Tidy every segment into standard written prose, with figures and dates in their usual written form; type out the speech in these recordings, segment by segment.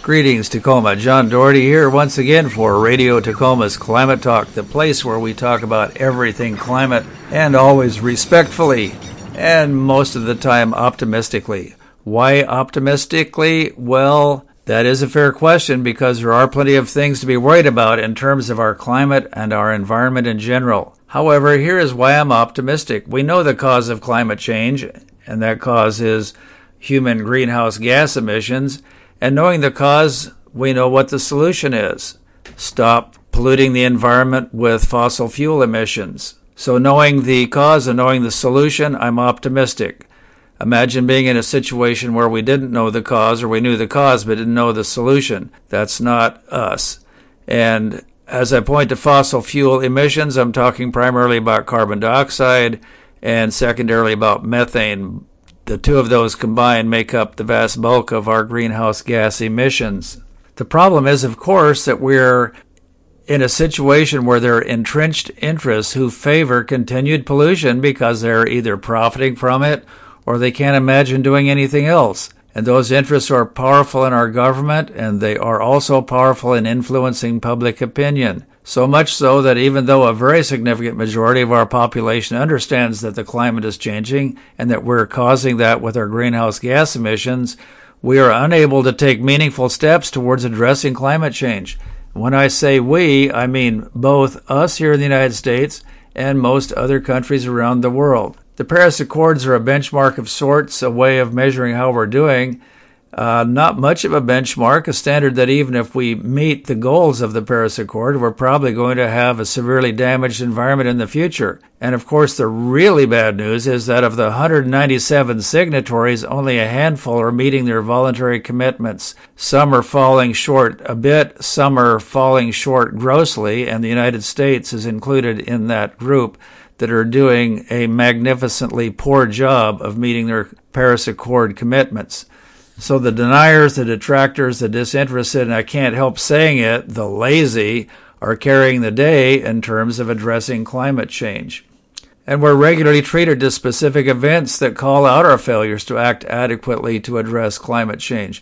Greetings, Tacoma. John Doherty here once again for Radio Tacoma's Climate Talk, the place where we talk about everything climate and always respectfully and most of the time optimistically. Why optimistically? Well, that is a fair question because there are plenty of things to be worried about in terms of our climate and our environment in general. However, here is why I'm optimistic. We know the cause of climate change, and that cause is human greenhouse gas emissions. And knowing the cause, we know what the solution is. Stop polluting the environment with fossil fuel emissions. So knowing the cause and knowing the solution, I'm optimistic. Imagine being in a situation where we didn't know the cause, or we knew the cause but didn't know the solution. That's not us. And as I point to fossil fuel emissions, I'm talking primarily about carbon dioxide and secondarily about methane. The two of those combined make up the vast bulk of our greenhouse gas emissions. The problem is, of course, that we're in a situation where there are entrenched interests who favor continued pollution because they're either profiting from it or they can't imagine doing anything else. And those interests are powerful in our government, and they are also powerful in influencing public opinion. So much so that even though a very significant majority of our population understands that the climate is changing and that we're causing that with our greenhouse gas emissions, we are unable to take meaningful steps towards addressing climate change. When I say we, I mean both us here in the United States and most other countries around the world. The Paris Accords are a benchmark of sorts, a way of measuring how we're doing. Not much of a benchmark, a standard that even if we meet the goals of the Paris Accord, we're probably going to have a severely damaged environment in the future. And of course, the really bad news is that of the 197 signatories, only a handful are meeting their voluntary commitments. Some are falling short a bit, some are falling short grossly, and the United States is included in that group that are doing a magnificently poor job of meeting their Paris Accord commitments. So the deniers, the detractors, the disinterested, and I can't help saying it, the lazy, are carrying the day in terms of addressing climate change. And we're regularly treated to specific events that call out our failures to act adequately to address climate change.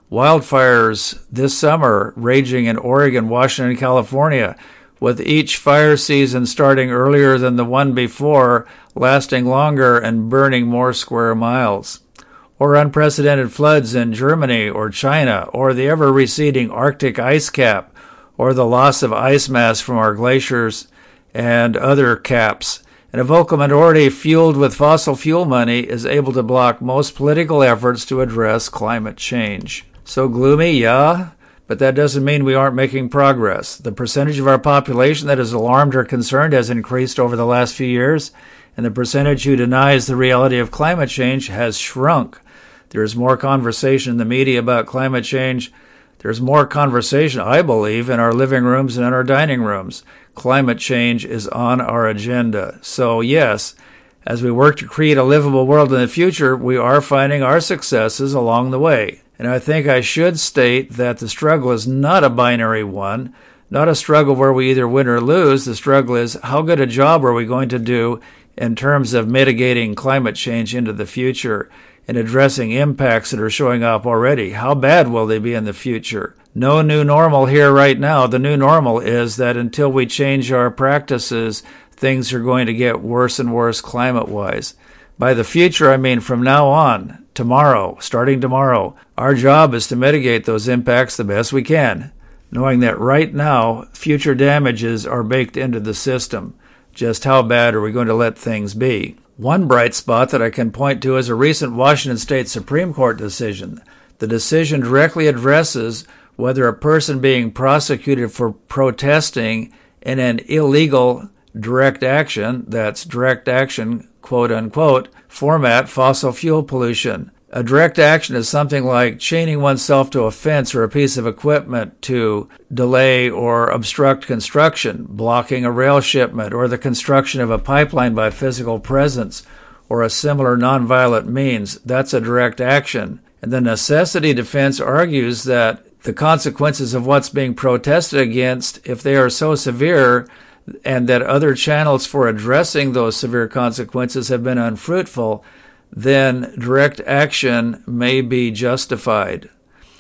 Wildfires this summer raging in Oregon, Washington, and California, with each fire season starting earlier than the one before, lasting longer and burning more square miles. Or unprecedented floods in Germany or China, or the ever-receding Arctic ice cap, or the loss of ice mass from our glaciers and other caps. And a vocal minority fueled with fossil fuel money is able to block most political efforts to address climate change. So gloomy, yeah, but that doesn't mean we aren't making progress. The percentage of our population that is alarmed or concerned has increased over the last few years, and the percentage who denies the reality of climate change has shrunk. There's more conversation in the media about climate change. There's more conversation, I believe, in our living rooms and in our dining rooms. Climate change is on our agenda. So yes, as we work to create a livable world in the future, we are finding our successes along the way. And I think I should state that the struggle is not a binary one, not a struggle where we either win or lose. The struggle is how good a job are we going to do in terms of mitigating climate change into the future and addressing impacts that are showing up already. How bad will they be in the future? No new normal here right now. The new normal is that until we change our practices, things are going to get worse and worse climate-wise. By the future, I mean from now on, tomorrow, starting tomorrow. Our job is to mitigate those impacts the best we can, knowing that right now, future damages are baked into the system. Just how bad are we going to let things be? One bright spot that I can point to is a recent Washington State Supreme Court decision. The decision directly addresses whether a person being prosecuted for protesting in an illegal direct action, that's direct action, quote-unquote, format fossil fuel pollution. A direct action is something like chaining oneself to a fence or a piece of equipment to delay or obstruct construction, blocking a rail shipment, or the construction of a pipeline by physical presence, or a similar nonviolent means. That's a direct action. And the necessity defense argues that the consequences of what's being protested against, if they are so severe, and that other channels for addressing those severe consequences have been unfruitful, then direct action may be justified.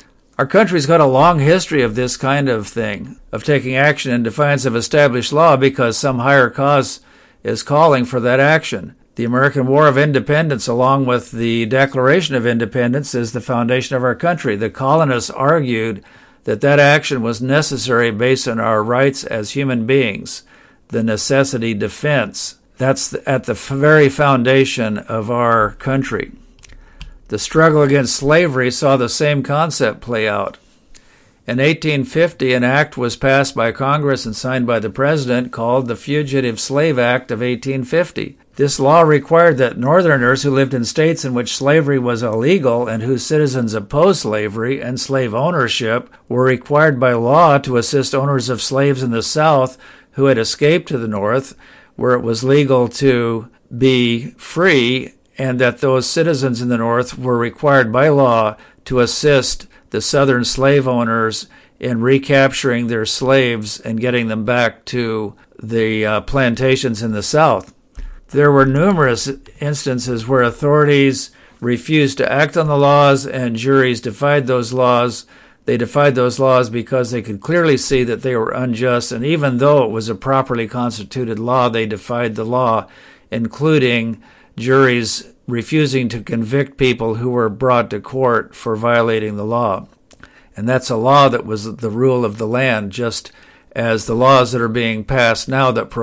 Our country's got a long history of this kind of thing, of taking action in defiance of established law because some higher cause is calling for that action. The American War of Independence, along with the Declaration of Independence, is the foundation of our country. The colonists argued that that action was necessary based on our rights as human beings, the necessity defense. That's at the very foundation of our country. The struggle against slavery saw the same concept play out. In 1850, an act was passed by Congress and signed by the President called the Fugitive Slave Act of 1850. This law required that Northerners who lived in states in which slavery was illegal and whose citizens opposed slavery and slave ownership were required by law to assist owners of slaves in the South who had escaped to the North, where it was legal to be free, and that those citizens in the North were required by law to assist the Southern slave owners in recapturing their slaves and getting them back to the plantations in the South. There were numerous instances where authorities refused to act on the laws and juries defied those laws. They defied those laws because they could clearly see that they were unjust, and even though it was a properly constituted law, they defied the law, including juries refusing to convict people who were brought to court for violating the law. And that's a law that was the rule of the land, just as the laws that are being passed now that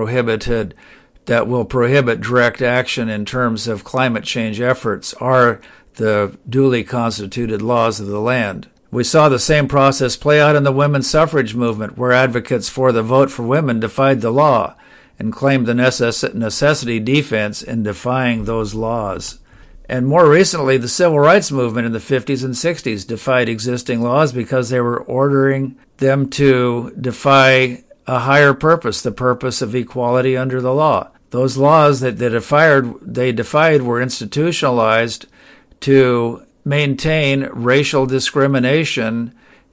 will prohibit direct action in terms of climate change efforts are the duly constituted laws of the land. We saw the same process play out in the women's suffrage movement, where advocates for the vote for women defied the law and claimed the necessity defense in defying those laws. And more recently, the civil rights movement in the 50s and 60s defied existing laws because they were ordering them to defy a higher purpose, the purpose of equality under the law. Those laws that they defied were institutionalized to maintain racial discrimination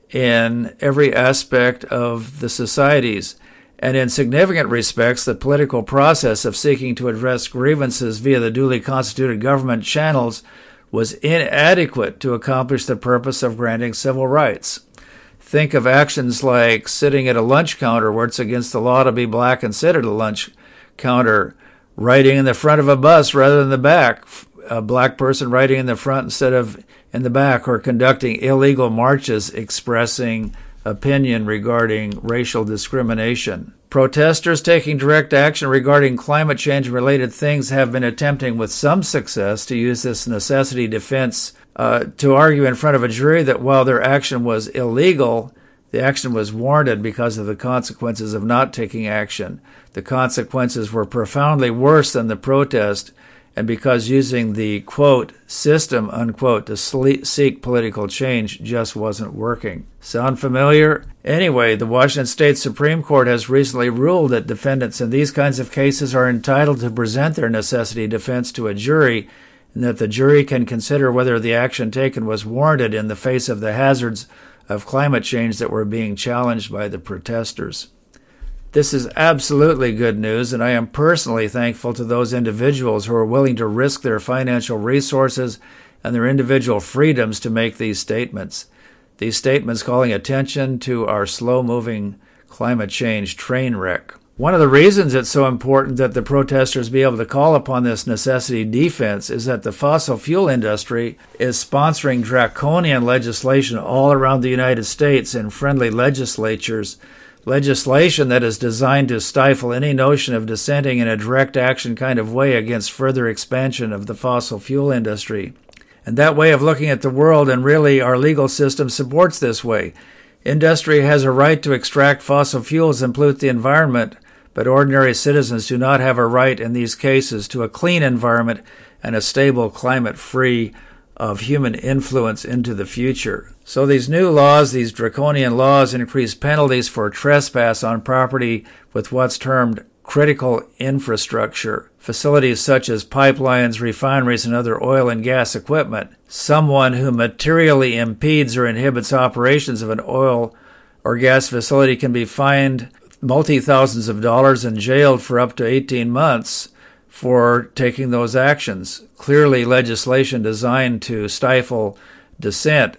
in every aspect of the societies. And in significant respects, the political process of seeking to address grievances via the duly constituted government channels was inadequate to accomplish the purpose of granting civil rights. Think of actions like sitting at a lunch counter where it's against the law to be black and sit at a lunch counter, riding in the front of a bus rather than the back, a black person riding in the front instead of in the back, or conducting illegal marches expressing opinion regarding racial discrimination. Protesters taking direct action regarding climate change related things have been attempting with some success to use this necessity defense to argue in front of a jury that while their action was illegal, the action was warranted because of the consequences of not taking action. The consequences were profoundly worse than the protest, and because using the, quote, system, unquote, to seek political change just wasn't working. Sound familiar? Anyway, the Washington State Supreme Court has recently ruled that defendants in these kinds of cases are entitled to present their necessity defense to a jury, and that the jury can consider whether the action taken was warranted in the face of the hazards of climate change that were being challenged by the protesters. This is absolutely good news, and I am personally thankful to those individuals who are willing to risk their financial resources and their individual freedoms to make these statements. These statements calling attention to our slow-moving climate change train wreck. One of the reasons it's so important that the protesters be able to call upon this necessity defense is that the fossil fuel industry is sponsoring draconian legislation all around the United States in friendly legislatures, legislation that is designed to stifle any notion of dissenting in a direct action kind of way against further expansion of the fossil fuel industry. And that way of looking at the world, and really our legal system, supports this way. Industry has a right to extract fossil fuels and pollute the environment, but ordinary citizens do not have a right in these cases to a clean environment and a stable climate free of human influence into the future. So these new laws, these draconian laws, increase penalties for trespass on property with what's termed critical infrastructure, facilities such as pipelines, refineries, and other oil and gas equipment. Someone who materially impedes or inhibits operations of an oil or gas facility can be fined multi-thousands of dollars and jailed for up to 18 months for taking those actions. Clearly legislation designed to stifle dissent.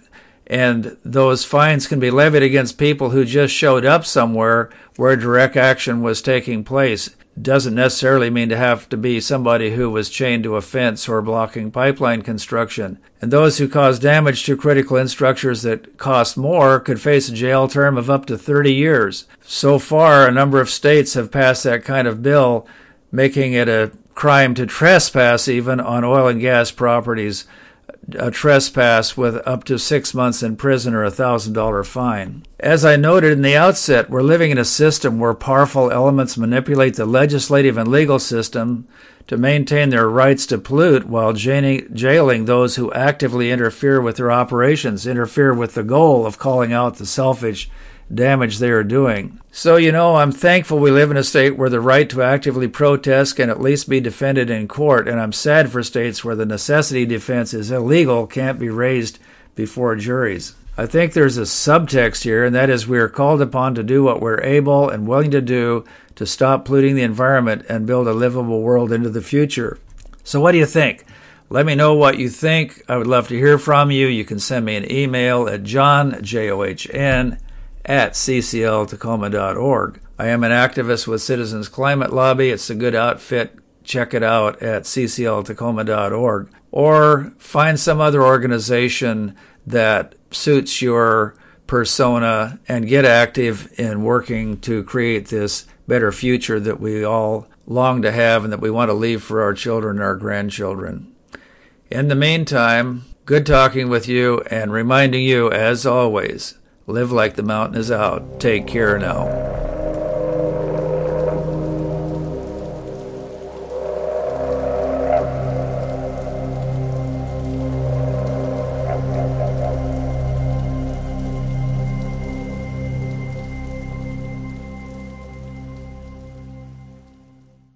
And those fines can be levied against people who just showed up somewhere where direct action was taking place. Doesn't necessarily mean to have to be somebody who was chained to a fence or blocking pipeline construction. And those who cause damage to critical infrastructures that cost more could face a jail term of up to 30 years. So far, a number of states have passed that kind of bill, making it a crime to trespass even on oil and gas properties, a trespass with up to 6 months in prison or a $1,000 fine. As I noted in the outset, we're living in a system where powerful elements manipulate the legislative and legal system to maintain their rights to pollute while jailing those who actively interfere with their operations, interfere with the goal of calling out the selfish damage they are doing. So, I'm thankful we live in a state where the right to actively protest can at least be defended in court, and I'm sad for states where the necessity defense is illegal, can't be raised before juries. I think there's a subtext here, and that is we are called upon to do what we're able and willing to do to stop polluting the environment and build a livable world into the future. So what do you think? Let me know what you think. I would love to hear from you. You can send me an email at john, John, at ccltacoma.org. I am an activist with Citizens Climate Lobby. It's a good outfit. Check it out at ccltacoma.org. Or find some other organization that suits your persona and get active in working to create this better future that we all long to have and that we want to leave for our children and our grandchildren. In the meantime, good talking with you and reminding you, as always, live like the mountain is out. Take care now.